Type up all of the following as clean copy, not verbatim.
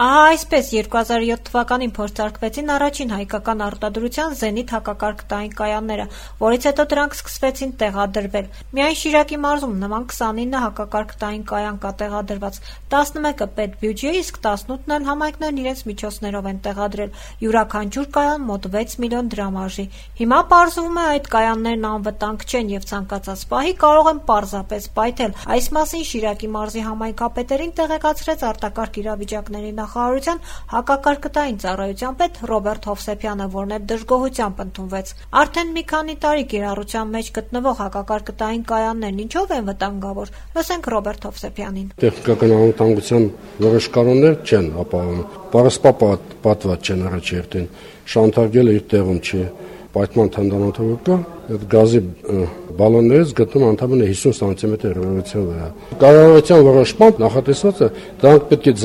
Ահա այսպես 2007 թվականին փորձարկվեցին առաջին հայկական արտադրության զենիթ հակակարգտային կայանները, որից հետո դրանք սկսվեցին տեղադրվել։ Միայն Շիրակի մարզում նման 29 հակակարգտային կայան կա տեղադրված, 11-ը պետբյուջե, իսկ 18-ն էլ համայնքներն իրենց միջոցներով են տեղադրել։ Յուրաքանչյուր կայան մոտ 6 միլիոն դրամ արժի։ Հիմա պարզվում է այդ կայաններն անվտանգ չեն եւ ցանկացած պահի կարող են պարզապես պայթել։ Այս մասին Շիրակի մարզի համայնքապետերին տեղեկացրեց արտակարգ իրավիճակների նախարարության հակակարգտային ծառայության պետ Ռոբերտ Հովսեփյանը, որն էլ դժգոհությամբ ընդունվեց։ Արդեն մի քանի տարի կիրառության մեջ գտնվող հակակարգտային կայաններն ինչով են վտանգավոր։ Լսենք Ռոբերտ Հովսեփյանին։ Տեխնիկական անվտանգության որոշ կանոններ չեն ապահովում։ Պարսպապատված չեն առաջերտին, շանթարգելը իր տեղում չի, պայթման թնդանոթը կա, այդ գազի բալոններից գտնում ընդամենը 50 սանտիմետր հեռավորության վրա։ Կառավարության որոշմամբ նախատեսված է դրանք պետք է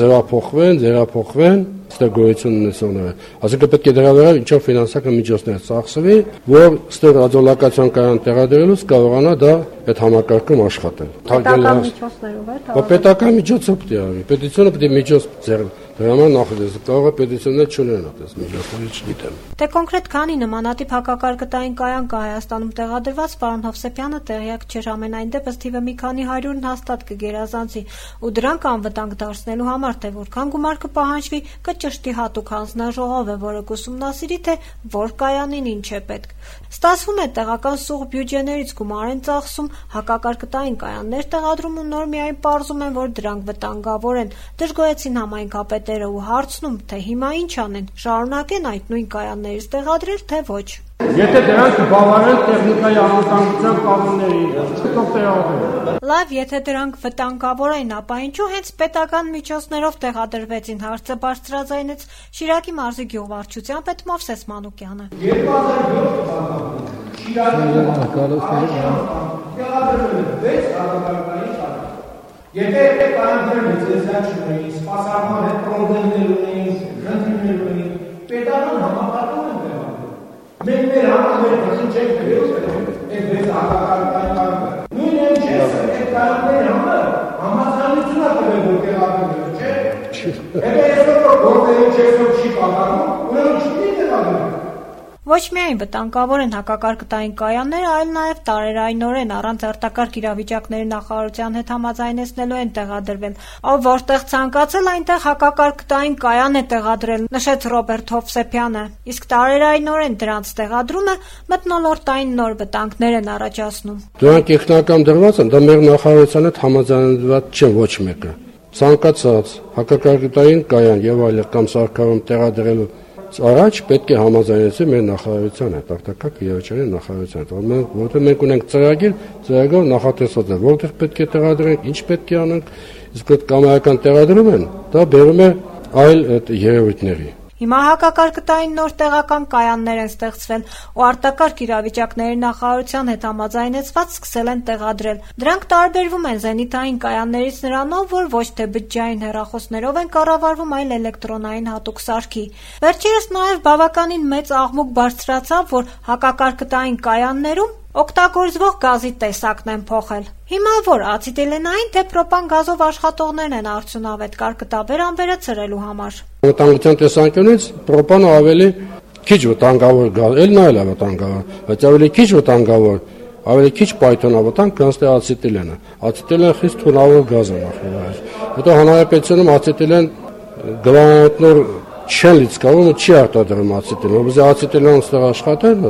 ձերափոխվեն ստեղ գոյություն ունեցողները։ Այսինքն պետք է դրա վրա ինչ-որ ֆինանսական միջոցներ ծախսվի, որ ստեղ ռադիոլոկացիոն կայան տեղադրելուց կարողանա դա այդ համակարգում աշխատել։ Պետական միջոցներով է։ Պետական միջոցով պետք է արվի։ Պետությունը պետք է միջոց ձեռք դրա համար նախատեսել կարող է պետություններ չունենան այդպես միջոցներ չգիտեմ։ Դե կոնկրետ քանի նմանատիպ հակակարգտային կայան կա Հայաստանում տեղադրված, պարոն Հովսեփյանը տեղյակ չէր, ամենայն դեպս թիվը մի քանի 100-ն հաստատ կգերազանցի ու դրանք անվտանգ դարձնելու համար թե որքան գումար կպահանջվի, կճշտի հատուկ հանձնաժողով է, որը կուսումնասիրի թե որ կայանին ինչ է պետք։ Ստացվում է տեղական սուղ բյուջեներից գումար են ծախսում, հակակարգտային կայաններ տեղադրում ու նոր միայն պարզում են, որ դրանք վտանգավոր են։ Դժգոհեցին համայնքապետերը ու հարցնում, թե հիմա ինչ անեն, շարունակեն այդ նույն կայաններից տեղադրել, թե ոչ։ Եթե դրանք բավարարեն տեխնիկայի անվտանգության կանոններին, չթող տեղադրեն։ Լավ, եթե դրանք վտանգավոր են, ապա ինչու հենց պետական միջոցներով տեղադրվեցին, հարցը բարձրաձայնեց Շիրակի մարզի գյուղվարչության պետ Մովսես Մանուկյանը։ 2007 Եթե կանոնները լիցենզիա չունեին, սպասարկման հետ պրոբլեմներ ունեին, խնդիրներ ունեին, պետական համակարգում են տեղադրում։ Մենք մեր համակարգը չենք գրել, այդ վեց հակակարգային կարգը։ Նույն են չես, այդ կանոնների համար համաձայնություն է տվել, որ տեղադրում չէ։ Եթե այսօր գործերի չեսով չի կատարում, ուրեմն չի տեղադրում։ Ոչ միայն վտանգավոր են հակակարգտային կայանները, այլ նաև տարերայնորեն առանց արտակարգ իրավիճակների նախարարության հետ համաձայնեցնելու են տեղադրվել։ Ով որտեղ ցանկացել, այնտեղ հակակարգտային կայան է տեղադրել, նշեց Ռոբերտ Հովսեփյանը։ Իսկ տարերայնորեն դրանց տեղադրումը մթնոլորտային նոր վտանգներ են առաջացնում։ Դրանք տեխնիկական դրված են, դա մեր նախարարության հետ համաձայնված չէ ոչ մեկը։ Ցանկացած հակակարգտային կայան եւ այլ կամ սարքարում տեղադրելու առաջ պետք է համաձայնեցվի մեր նախարարության հետ, արտակարգ իրավիճակների նախարարության հետ, որտեղ մենք ունենք ծրագիր նախատեսված է, որտեղ պետք է տեղադրենք, ինչ պետք է անենք, իսկ այդ կամայական տեղադրում են, դա բերում է այլ երևույթների։ Հիմա հակակարգտային նոր տեղական կայաններ են ստեղծվել ու արտակարգ իրավիճակների նախարարության հետ համաձայնեցված սկսել են տեղադրել։ Դրանք տարբերվում են զենիթային կայաններից նրանով, որ ոչ թե բջջային հեռախոսներով են կառավարվում, այլ էլեկտրոնային հատուկ սարքի։ Վերջերս նաև բավականին մեծ աղմուկ բարձրացավ, որ հակակարգտային կայաններում օգտագործվող գազի տեսակն են փոխել։ Հիմա որ ացետիլենային թե պրոպան գազով աշխատողներն են արդյունավետ կարկտաբեր անվերը ցրելու համար։ Վտանգության տեսանկյունից պրոպանը ավելի քիչ վտանգավոր գազ, ելն այլ է վտանգավոր, բայց ավելի քիչ վտանգավոր, ավելի քիչ պայթոնավտանգ քան ացետիլենը։ Ացետիլենը խիստ թունավոր գազ է նախորդ։ Հետո հանրապետությունում ացետիլեն գլանատներ չեն լիցքավորում, չի արտադրում ացետիլեն, որովհետեւ ացետիլենը ստեղ աշխատեն,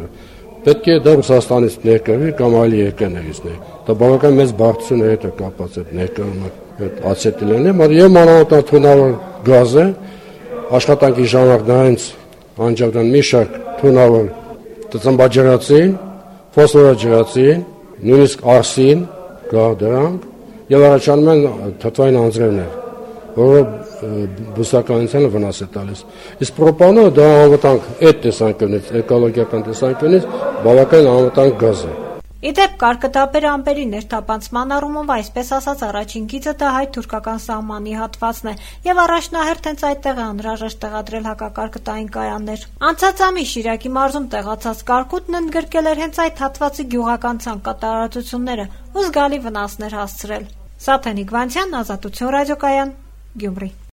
պետք է դա Ռուսաստանից ներկրվի կամ այլ երկրներից ներ։ Դա բավական մեծ բարձրություն հետ է կապված այդ ներկրումը այդ ացետիլենը, եւ մանավանդ թունավոր գազը աշխատանքի ժամանակ նրանց անջատան մի շարք թունավոր ծծմբաջրածին, ֆոսֆորաջրածին, նույնիսկ արսին կա դրանք եւ առաջանում են թթվային անձրևներ, որը բուսականությանը վնաս է տալիս։ Իսկ պրոպանը դա անվտանգ այդ տեսանկյունից, էկոլոգիական տեսանկյունից բավական անվտանգ գազ է։ Իդեպ կարկտաբեր ամպերի ներթափանցման առումով այսպես ասած առաջին գիծը դա հայ-թուրքական սահմանի հատվածն է եւ առաջնահերթ հենց այդտեղ է անհրաժեշտ տեղադրել հակակարկտային կայաններ։ Անցած ամիս Շիրակի մարզում տեղացած կարկուտն ընդգրկել էր հենց այդ հատվածի գյուղական ցանկատարածությունները ու զգալի վնասներ հասցրել։ Սաթեն Իգվանցյան, Ազատություն ռադիոկայան, Գյումրի։